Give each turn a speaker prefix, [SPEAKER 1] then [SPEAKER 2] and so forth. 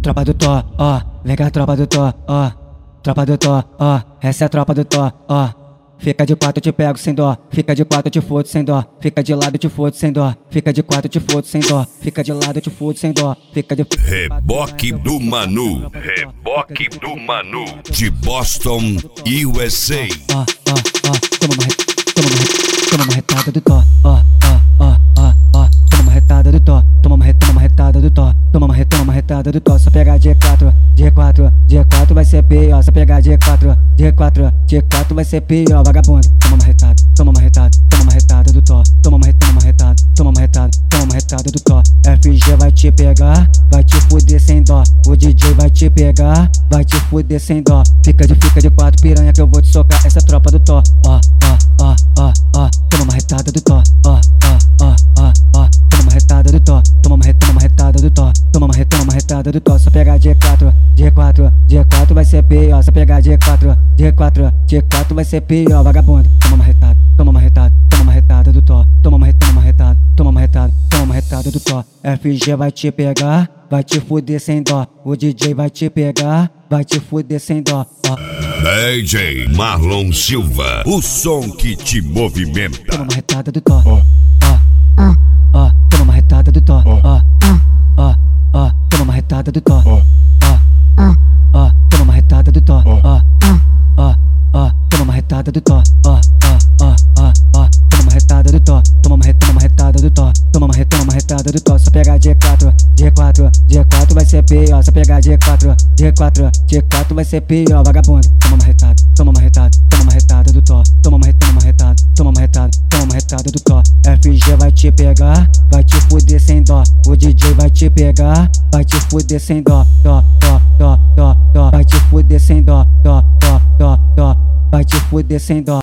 [SPEAKER 1] Tropa do Tó, ó, vem cá tropa do Tó, ó. Tropa do Tó, ó, essa é a tropa do Tó, ó. Fica de quatro, te pego sem dó. Fica de quatro, te fodo sem dó. Fica de lado, te fodo sem dó. Fica de quatro, te fodo sem dó. Fica de lado, te fodo sem dó. Fica de...
[SPEAKER 2] Reboque do Manu. Reboque do Manu. De Boston, USA.
[SPEAKER 1] Toma uma retada do Tó, toma uma retada do Tó, toma uma retada do Tó, toma uma retada do Tó. Só pegar G4 vai ser pior. Só pegar G4 vai ser pior, vagabundo. Toma uma retada do Tó, toma uma retada do Tó. FG vai te pegar, vai te fuder sem dó. O DJ vai te pegar, vai te fuder sem dó. Fica de quatro, piranha, que eu vou te socar. Essa tropa do Tó, toma uma retada do Tó, toma uma retada do Tó, toma uma retada do Tó, toma uma retada do Tó. Só pegar G4 vai ser pior. Só pegar G4 vai ser pior, vagabundo. Toma uma retada do Tó, toma uma retada do Tó. FG vai te pegar, vai te fuder sem dó. O DJ vai te pegar, vai te fuder sem dó.
[SPEAKER 2] DJ Marlon Silva, o som que te movimenta.
[SPEAKER 1] Toma uma retada do Tó, toma uma retada do Tó, toma uma retada do Tó, toma uma retada do Tó, toma uma retada do Tó, toma uma retada do Tó, toma uma retada do Tó, toma uma retada do Tó. Só pegar G4 vai ser pior. Só pegar G4 vai ser pior, vagabundo. Toma uma retada do Tó, toma uma retada do Tó. FG vai te pegar, vai te fuder sem dó. O DJ vai te pegar, vai te fuder sem dó, vai te fuder sem dó, vai te fuder sem dó.